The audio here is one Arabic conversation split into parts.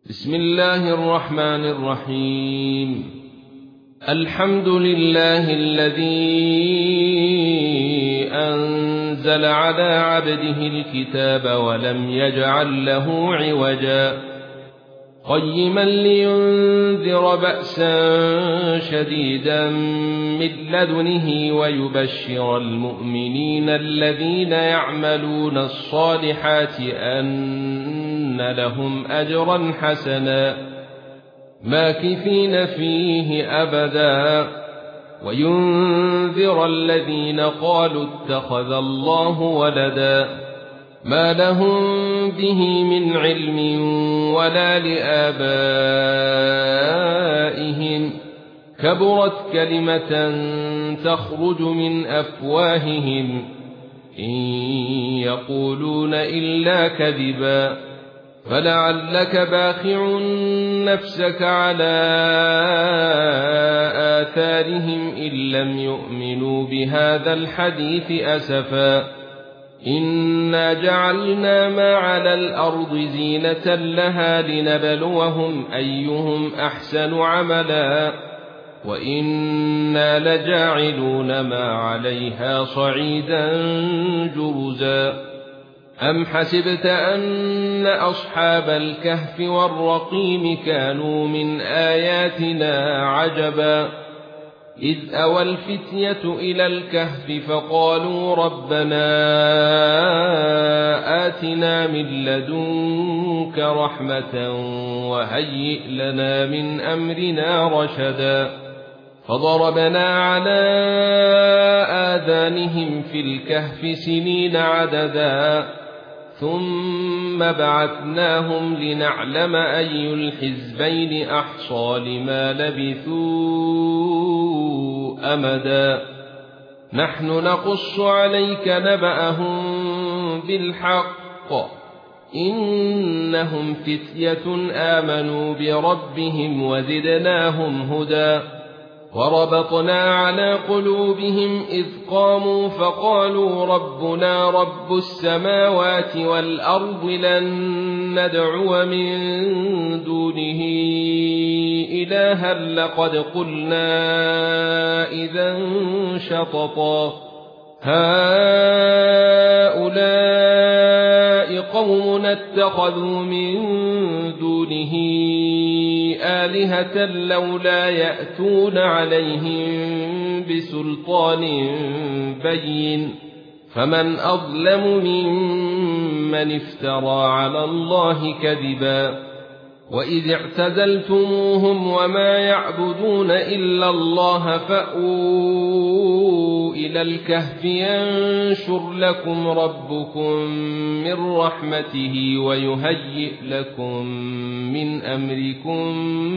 بسم الله الرحمن الرحيم. الحمد لله الذي أنزل على عبده الكتاب ولم يجعل له عوجا قيما لينذر بأسا شديدا من لدنه ويبشر المؤمنين الذين يعملون الصالحات أن لهم أجرا حسنا ماكثين فيه أبدا وينذر الذين قالوا اتخذ الله ولدا ما لهم به من علم ولا لآبائهم كبرت كلمة تخرج من أفواههم إن يقولون إلا كذبا فلعلك باخع نفسك على آثارهم إن لم يؤمنوا بهذا الحديث أسفا إنا جعلنا ما على الأرض زينة لها لنبلوهم أيهم أحسن عملا وإنا لجاعلون ما عليها صعيدا جرزا أم حسبت أن أصحاب الكهف والرقيم كانوا من آياتنا عجبا إذ أوى الفتية إلى الكهف فقالوا ربنا آتنا من لدنك رحمة وهيئ لنا من أمرنا رشدا فضربنا على آذانهم في الكهف سنين عددا ثم بعثناهم لنعلم أي الحزبين أحصى لما لبثوا أمدا نحن نقص عليك نبأهم بالحق إنهم فتية آمنوا بربهم وزدناهم هدى وربطنا على قلوبهم إذ قاموا فقالوا ربنا رب السماوات والأرض لن ندعو من دونه إلها لقد قلنا إذا شططا هؤلاء قوم اتخذوا من دونه آلهة لولا يأتون عليهم بسلطان بين فمن أظلم ممن افترى على الله كذبا وإذ اعتزلتموهم وما يعبدون إلا الله فأووا إلى الكهف ينشر لكم ربكم من رحمته ويهيئ لكم من أمركم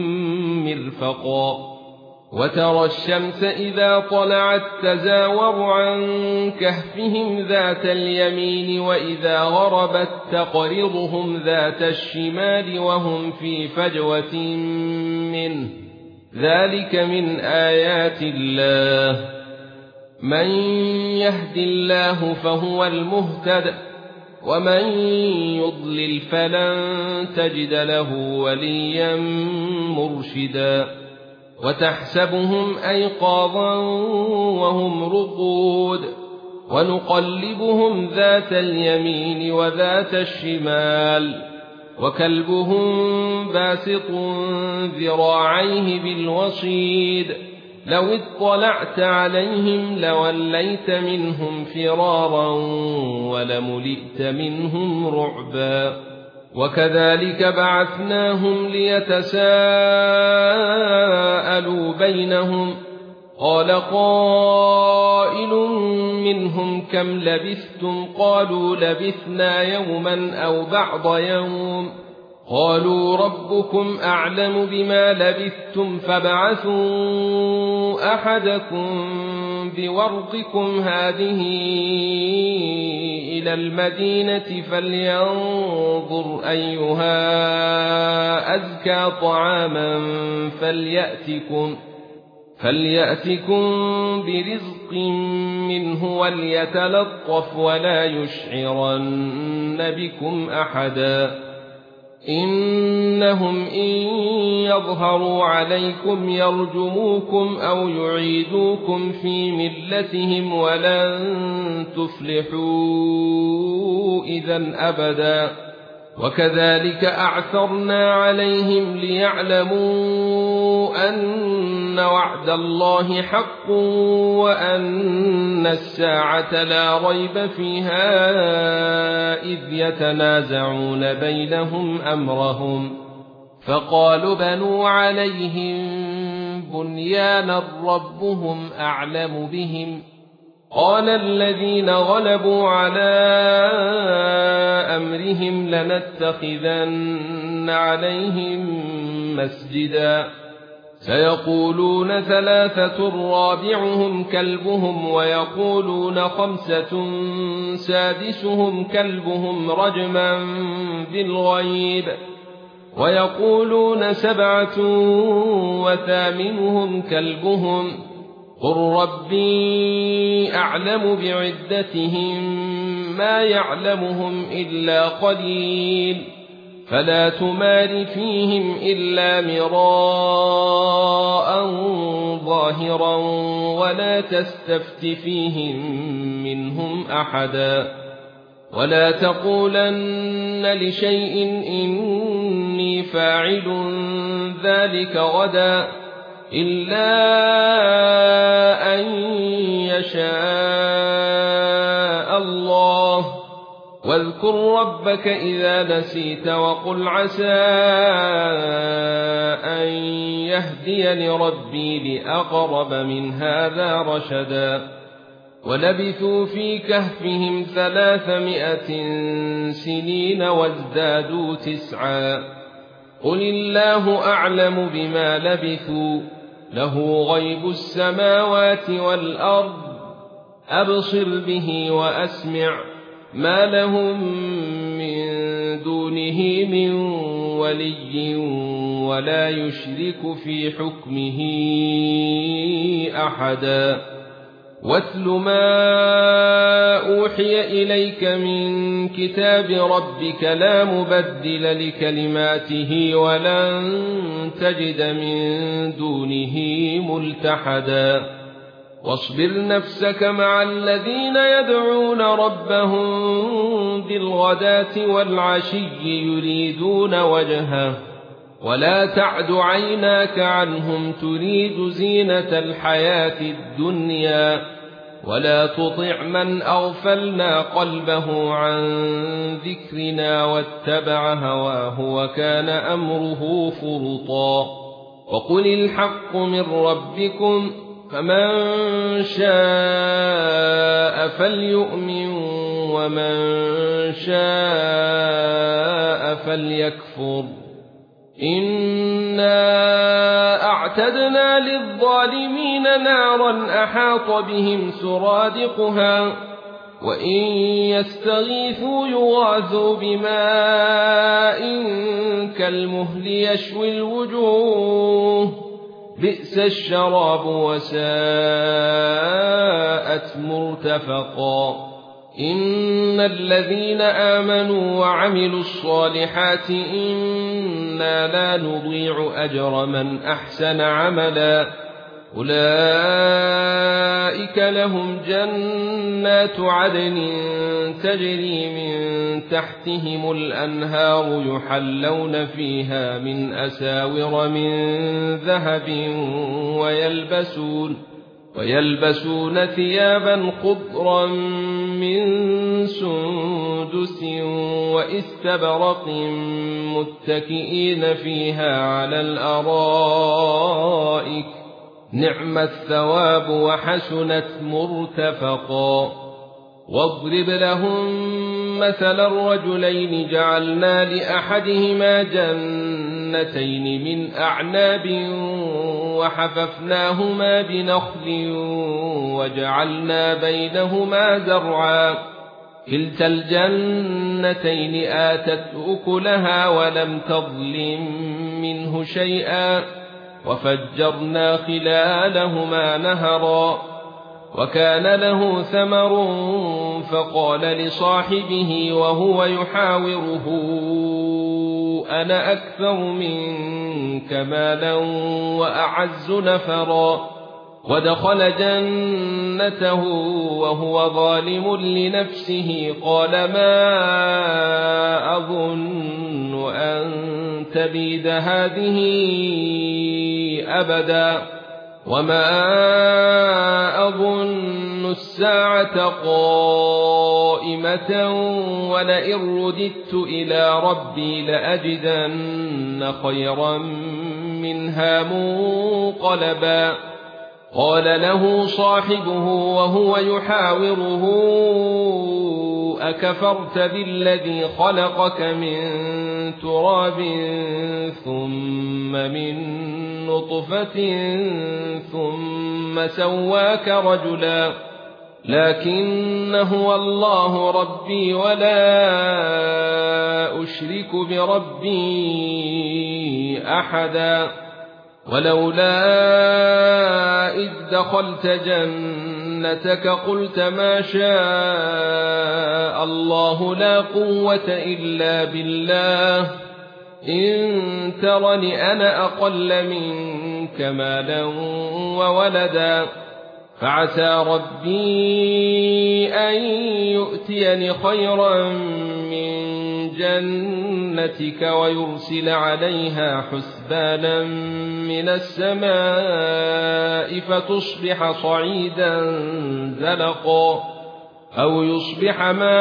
مرفقا وترى الشمس إذا طلعت تزاور عن كهفهم ذات اليمين وإذا غربت تقرضهم ذات الشمال وهم في فجوة منه ذلك من آيات الله من يهد الله فهو المهتد ومن يضلل فلن تجد له وليا مرشدا وتحسبهم أيقاظا وهم رقود ونقلبهم ذات اليمين وذات الشمال وكلبهم باسط ذراعيه بالوصيد لو اطلعت عليهم لوليت منهم فرارا ولملئت منهم رعبا وكذلك بعثناهم ليتساءلوا بينهم قال قائل منهم كم لبثتم قالوا لبثنا يوما أو بعض يوم قالوا ربكم أعلم بما لبثتم فابعثوا أحدكم بورقكم هذه إلى المدينة فلينظر أيها أزكى طعاما فليأتكم برزق منه وليتلطف ولا يشعرن بكم أحدا إن إنهم إن يظهروا عليكم يرجموكم أو يعيدوكم في ملتهم ولن تفلحوا إذا أبدا وكذلك أعثرنا عليهم ليعلموا أن وعد الله حق وأن الساعة لا ريب فيها إذ يتنازعون بينهم أمرهم فقالوا بنوا عليهم بنيانا ربهم أعلم بهم قال الذين غلبوا على أمرهم لنتخذن عليهم مسجدا سيقولون ثلاثة رابعهم كلبهم ويقولون خمسة سادسهم كلبهم رجما بالغيب ويقولون سبعة وثامنهم كلبهم قل ربي أعلم بعدتهم ما يعلمهم إلا قليل فلا تمار فيهم إلا مراء ظاهرا ولا تستفت فيهم منهم أحدا ولا تقولن لشيء إني فاعل ذلك غدا إلا أن يشاء الله واذكر ربك إذا نسيت وقل عسى أن يهديني ربي لأقرب من هذا رشدا ولبثوا في كهفهم 300 سنين وازدادوا 9 قل الله أعلم بما لبثوا له غيب السماوات والأرض أبصر به وأسمع ما لهم من دونه من ولي ولا يشرك في حكمه أحدا واتل ما أوحي إليك من كتاب ربك لا مبدل لكلماته ولن تجد من دونه ملتحدا واصبر نفسك مع الذين يدعون ربهم بالغداة والعشي يريدون وجهه ولا تعد عيناك عنهم تريد زينة الحياة الدنيا ولا تطع من أغفلنا قلبه عن ذكرنا واتبع هواه وكان أمره فرطا وقل الحق من ربكم فمن شاء فليؤمن ومن شاء فليكفر إنا أعتدنا للظالمين نارا أحاط بهم سرادقها وإن يستغيثوا يغاثوا بماء كالمهل يشوي الوجوه بئس الشراب وساءت مرتفقا إن الذين آمنوا وعملوا الصالحات إنا لا نضيع أجر من أحسن عملا أولئك لهم جنات عدن تجري من تحتهم الأنهار يحلون فيها من أساور من ذهب ويلبسون ثيابا خضرا من سندس واستبرق متكئين فيها على الأرائك نعم الثواب وحسنت مرتفقا واضرب لهم مثل الرجلين جعلنا لأحدهما جنتين من أعناب وحففناهما بنخل وجعلنا بينهما زرعا كلتا الجنتين آتت أكلها ولم تظلم منه شيئا وفجرنا خلالهما نهرا وكان له ثمر فقال لصاحبه وهو يحاوره أنا أكثر منك مالا وأعز نفرا ودخل جنته وهو ظالم لنفسه قال ما أظن أن تبيد هذه أبدا وما أظن الساعة قائمة ولئن رددت إلى ربي لأجدن خيرا منها منقلبا قال له صاحبه وهو يحاوره أكفرت بالذي خلقك من تراب ثم من نطفة ثم سواك رجلا لكن هو الله ربي ولا أشرك بربي أحدا ولولا إذ دخلت جنتك قلت ما شاء الله لا قوة إلا بالله إن ترني أنا أقل منك مالا وولدا فعسى ربي أن يؤتيني خيرا من جنتك ويرسل عليها حسبانا من السماء فتصبح صعيدا زلقا أو يصبح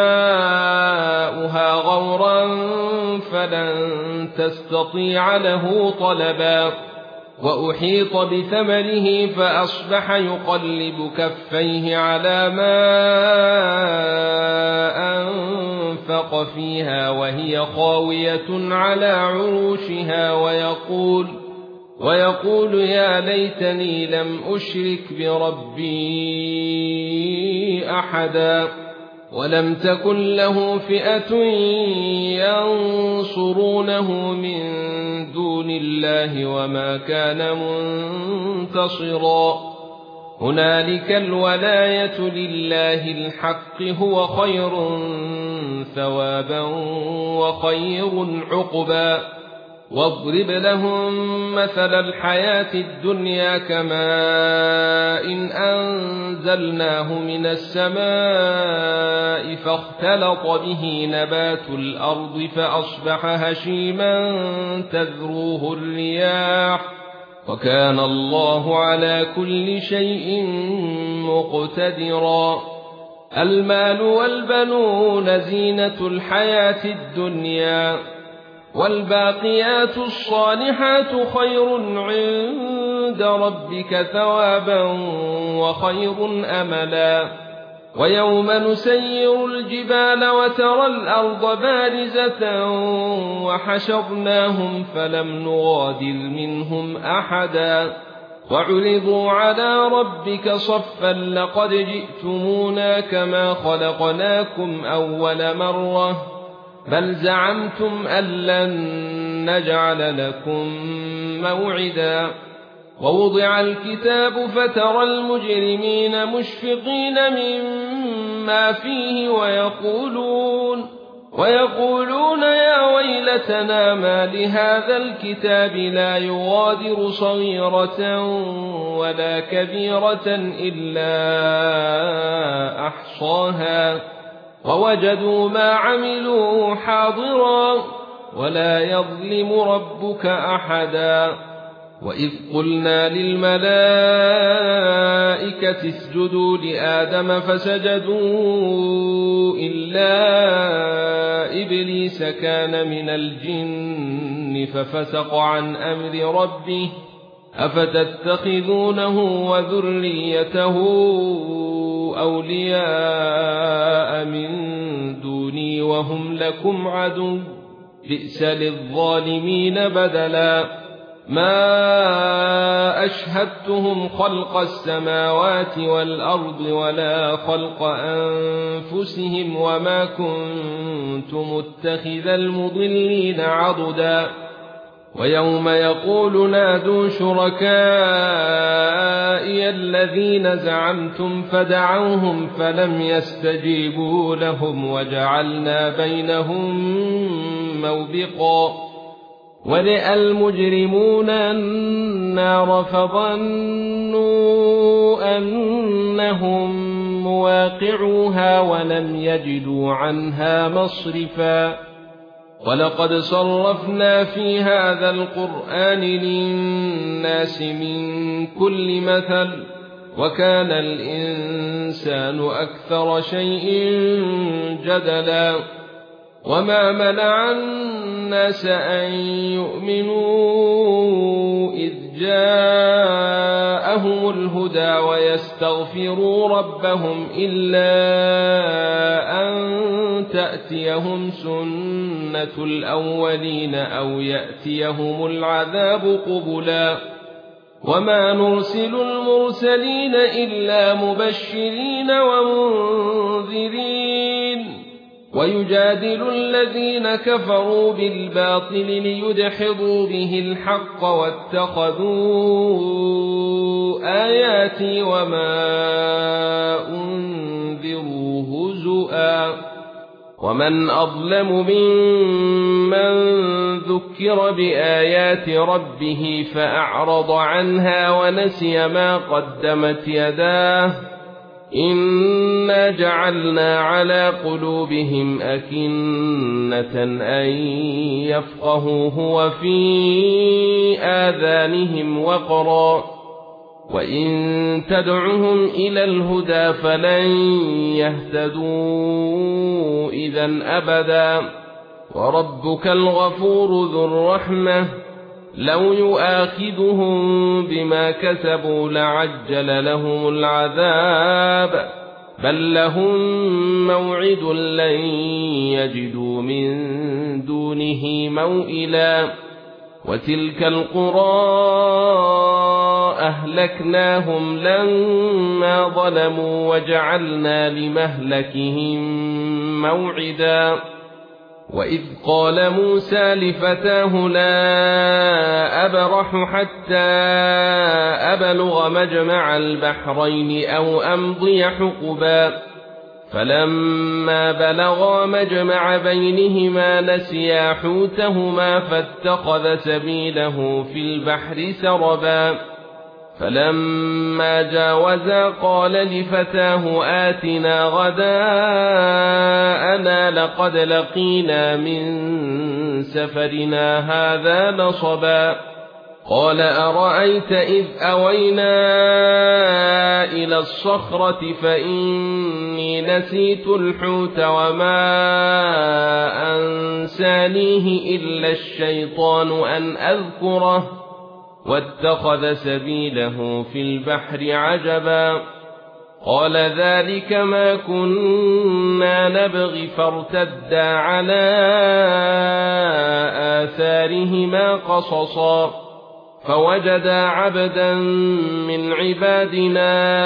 ماؤها غورا فلن تستطيع له طلبا وأحيط بثمره فأصبح يقلب كفيه على ما أنفق فيها وهي خاوية على عروشها ويقول يا ليتني لم أشرك بربي أحدا ولم تكن له فئة ينصرونه من دون الله وما كان منتصرا هنالك الولاية لله الحق هو خير ثوابا وخير عقبا واضرب لهم مثل الحياة الدنيا كماء إن أنزلناه من السماء فاختلط به نبات الأرض فأصبح هشيما تذروه الرياح وكان الله على كل شيء مقتدرا المال والبنون زينة الحياة الدنيا والباقيات الصالحات خير عند ربك ثوابا وخير أملا ويوم نسير الجبال وترى الأرض بارزة وحشرناهم فلم نغادر منهم أحدا وعرضوا على ربك صفا لقد جئتمونا كما خلقناكم أول مرة بل زعمتم أن لن نجعل لكم موعدا ووضع الكتاب فترى المجرمين مشفقين مما فيه ويقولون يا ويلتنا ما لهذا الكتاب لا يغادر صغيرة ولا كبيرة إلا أحصاها ووجدوا ما عملوا حاضرا ولا يظلم ربك أحدا وإذ قلنا للملائكة اسجدوا لآدم فسجدوا إلا إبليس كان من الجن ففسق عن أمر ربه أفتتخذونه وذريته أولياء من دوني وهم لكم عدو بئس للظالمين بدلا ما أشهدتهم خلق السماوات والأرض ولا خلق أنفسهم وما كنت متخذ المضلين عضدا ويوم يقول نادوا شركائي الذين زعمتم فدعوهم فلم يستجيبوا لهم وجعلنا بينهم موبقا ورأى المجرمون النار فظنوا أنهم مواقعوها ولم يجدوا عنها مصرفا ولقد صرفنا في هذا القرآن للناس من كل مثل وكان الإنسان أكثر شيء جدلا وما منع الناس أن يؤمنوا إذ جاءهم الهدى ويستغفروا ربهم إلا أن تأتيهم سنة الأولين أو يأتيهم العذاب قبلا وما نرسل المرسلين إلا مبشرين ومنذرين ويجادل الذين كفروا بالباطل ليدحضوا به الحق واتخذوا آياتي وما أنذروا هزؤا ومن أظلم ممن ذكر بآيات ربه فأعرض عنها ونسي ما قدمت يداه إنا جعلنا على قلوبهم أكنة أن يفقهوه وفي آذانهم وقرا وإن تدعهم إلى الهدى فلن يهتدوا إذا أبدا وربك الغفور ذو الرحمة لو يؤاخذهم بما كسبوا لعجل لهم العذاب بل لهم موعد لن يجدوا من دونه موئلا وتلك القرى أهلكناهم لما ظلموا وجعلنا لمهلكهم موعدا وإذ قال موسى لفتاه لا أبرح حتى أبلغ مجمع البحرين أو أمضي حقبا فلما بلغا مجمع بينهما نسيا حوتهما فاتخذ سبيله في البحر سربا فلما جاوزا قال لفتاه آتنا غداءنا لقد لقينا من سفرنا هذا نصبا قال أرأيت إذ أوينا إلى الصخرة فإني نسيت الحوت وما أنسانيه إلا الشيطان أن أذكره واتخذ سبيله في البحر عجبا قال ذلك ما كنا نبغي فارتدا على آثارهما قصصا فوجدا عبدا من عبادنا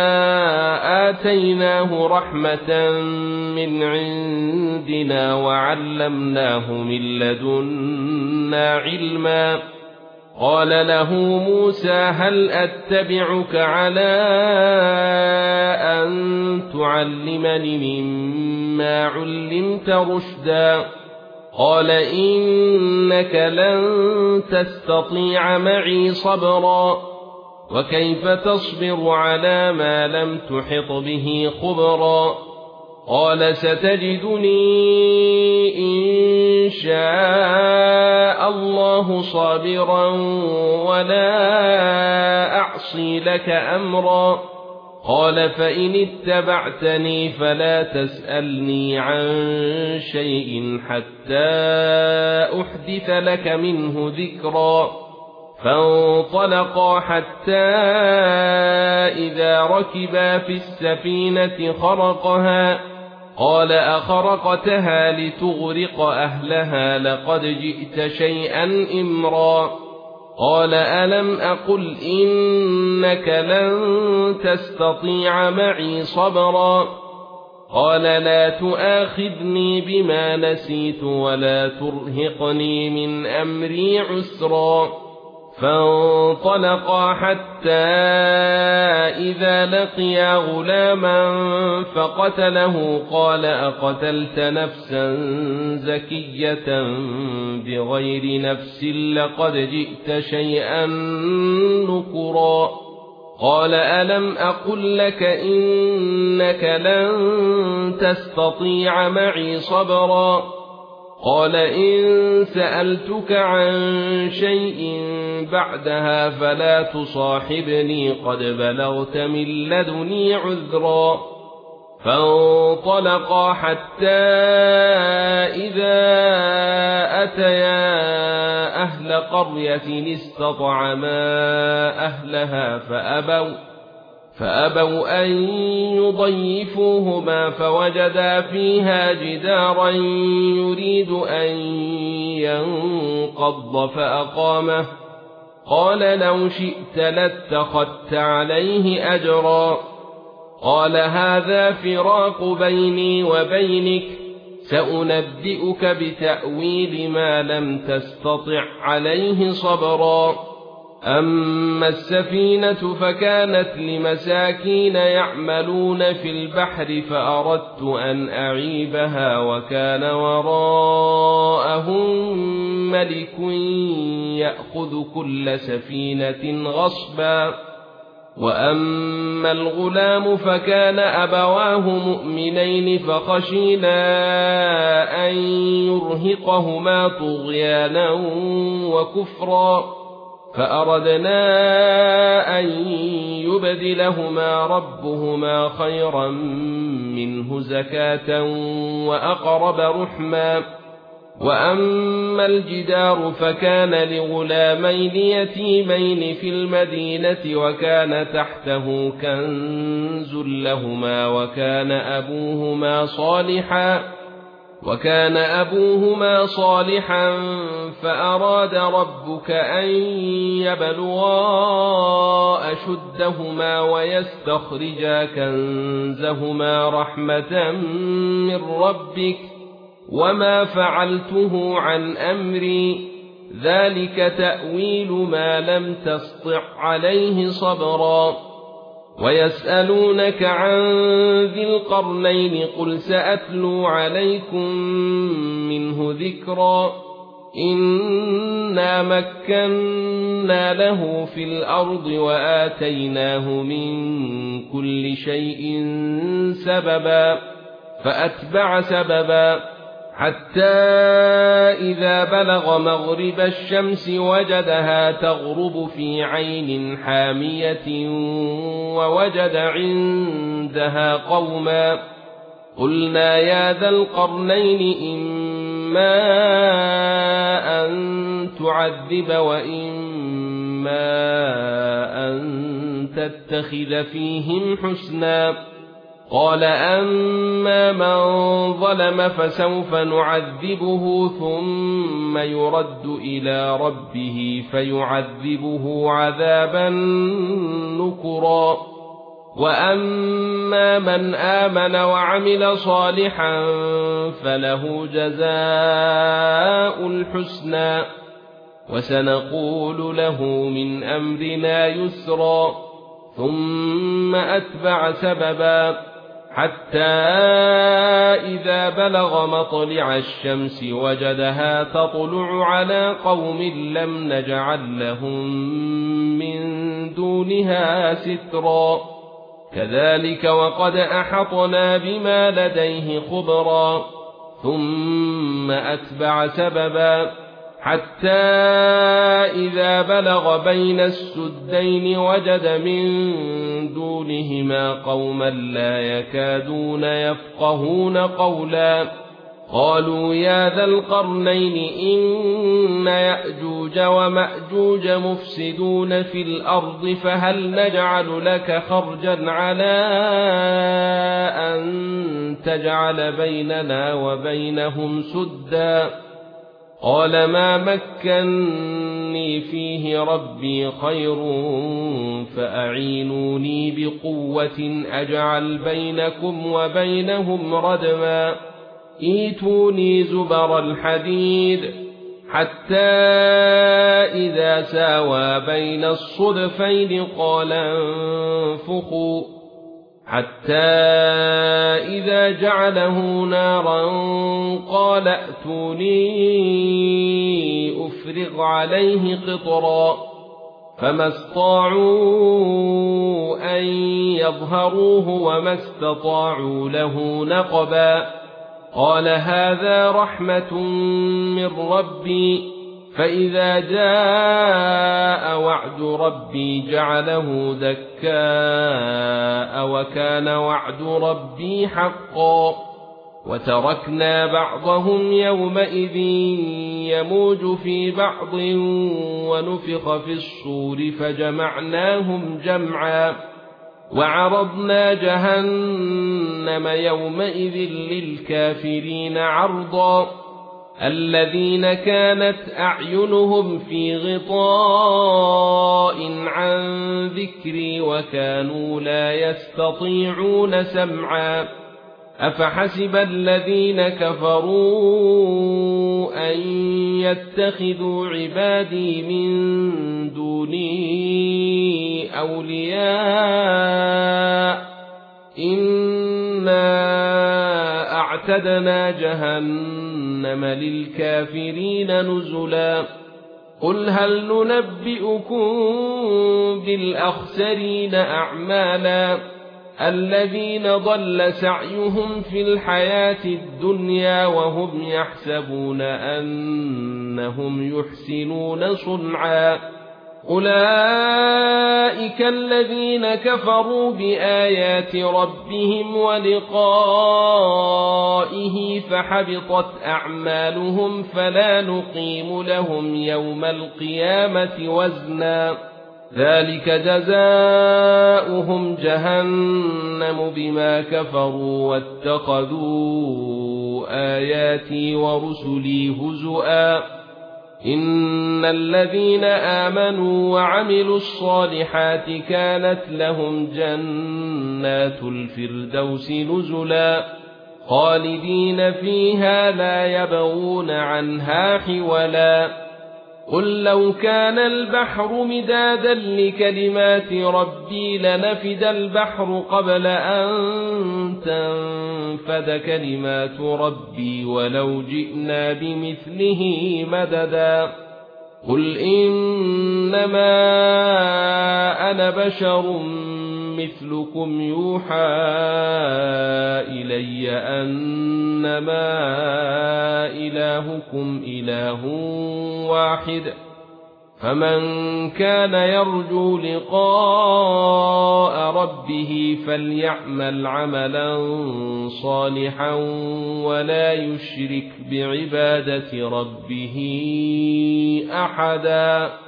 آتيناه رحمة من عندنا وعلمناه من لدنا علما قال له موسى هل أتبعك على أن تعلمني مما علمت رشدا قال إنك لن تستطيع معي صبرا وكيف تصبر على ما لم تحط به خبرا قال ستجدني إن شاء الله صابرا ولا أعصي لك أمرا قال فإن اتبعتني فلا تسألني عن شيء حتى أحدث لك منه ذكرا فانطلقا حتى إذا ركبا في السفينة خرقها قال أخرقتها لتغرق أهلها لقد جئت شيئا إمرا قال ألم أقل إنك لن تستطيع معي صبرا قال لا تؤاخذني بما نسيت ولا ترهقني من أمري عسرا فانطلقا حتى إذا لقيا غلاما فقتله قال أقتلت نفسا زكية بغير نفس لقد جئت شيئا نكرا قال ألم أقل لك إنك لن تستطيع معي صبرا قال إن سألتك عن شيء بعدها فلا تصاحبني قد بلغت من لدني عذرا فانطلقا حتى إذا أتيا أهل قرية استطعما أهلها فأبوا أن يضيفوهما فوجدا فيها جدارا يريد أن ينقض فأقامه قال لو شئت لاتخذت عليه أجرا قال هذا فراق بيني وبينك سأنبئك بتأويل ما لم تستطع عليه صبرا أما السفينة فكانت لمساكين يعملون في البحر فأردت أن أعيبها وكان وراءهم ملك يأخذ كل سفينة غصبا وأما الغلام فكان أبواه مؤمنين فخشينا أن يرهقهما طغيانا وكفرا فأردنا أن يبدلهما ربهما خيرا منه زكاة وأقرب رحما وأما الجدار فكان لغلامين يتيمين في المدينة وكان تحته كنز لهما وكان أبوهما صالحا فأراد ربك أن يبلغا أشدهما ويستخرجا كنزهما رحمة من ربك وما فعلته عن أمري ذلك تأويل ما لم تسطع عليه صبرا ويسألونك عن ذي القرنين قل سأتلو عليكم منه ذكرا إنا مكنا له في الأرض وآتيناه من كل شيء سببا فأتبع سببا حتى إذا بلغ مغرب الشمس وجدها تغرب في عين حامية ووجد عندها قوما قلنا يا ذا القرنين إما أن تعذب وإما أن تتخذ فيهم حسنا قال أما من ظلم فسوف نعذبه ثم يرد إلى ربه فيعذبه عذابا نكرا وأما من آمن وعمل صالحا فله جزاء الحسنى وسنقول له من أمرنا يسرا ثم أتبع سببا حتى إذا بلغ مطلع الشمس وجدها تطلع على قوم لم نجعل لهم من دونها سترا كذلك وقد أحطنا بما لديه خبرا ثم أتبع سببا حتى إذا بلغ بين السدين وجد من دونهما قوما لا يكادون يفقهون قولا قالوا يا ذا القرنين إن يأجوج ومأجوج مفسدون في الأرض فهل نجعل لك خرجا على أن تجعل بيننا وبينهم سدا قال ما مكنني فيه ربي خير فأعينوني بقوة أجعل بينكم وبينهم ردما ائتوني زبر الحديد حتى إذا ساوى بين الصدفين قال انفخوا حتى إذا جعله نارا قال ائتوني أفرغ عليه قطرا فما استطاعوا أن يظهروه وما استطاعوا له نقبا قال هذا رحمة من ربي فإذا جاء وعد ربي جعله دكاء وكان وعد ربي حقا وتركنا بعضهم يومئذ يموج في بعض ونفخ في الصور فجمعناهم جمعا وعرضنا جهنم يومئذ للكافرين عرضا الذين كانت أعينهم في غطاء عن ذكري وكانوا لا يستطيعون سمعا أفحسب الذين كفروا أن يتخذوا عبادي من دوني أولياء إنا أعتدنا جهنم للكافرين نزلا قل هل ننبئكم بالأخسرين أعمالا الذين ضل سعيهم في الحياة الدنيا وهم يحسبون أنهم يحسنون صنعا أولئك الذين كفروا بآيات ربهم ولقائه فحبطت أعمالهم فلا نقيم لهم يوم القيامة وزنا ذلك جزاؤهم جهنم بما كفروا واتخذوا آياتي ورسلي هزؤا إن الذين آمنوا وعملوا الصالحات كانت لهم جنات الفردوس نزلا خالدين فيها لا يبغون عنها حولا قل لو كان البحر مدادا لكلمات ربي لنفد البحر قبل أن تنفد كلمات ربي ولو جئنا بمثله مددا قل إنما أنا بشر مثلكم يوحى إلي أنما إلهكم إله واحد فمن كان يرجو لقاء ربه فليعمل عملا صالحا ولا يشرك بعبادة ربه أحدا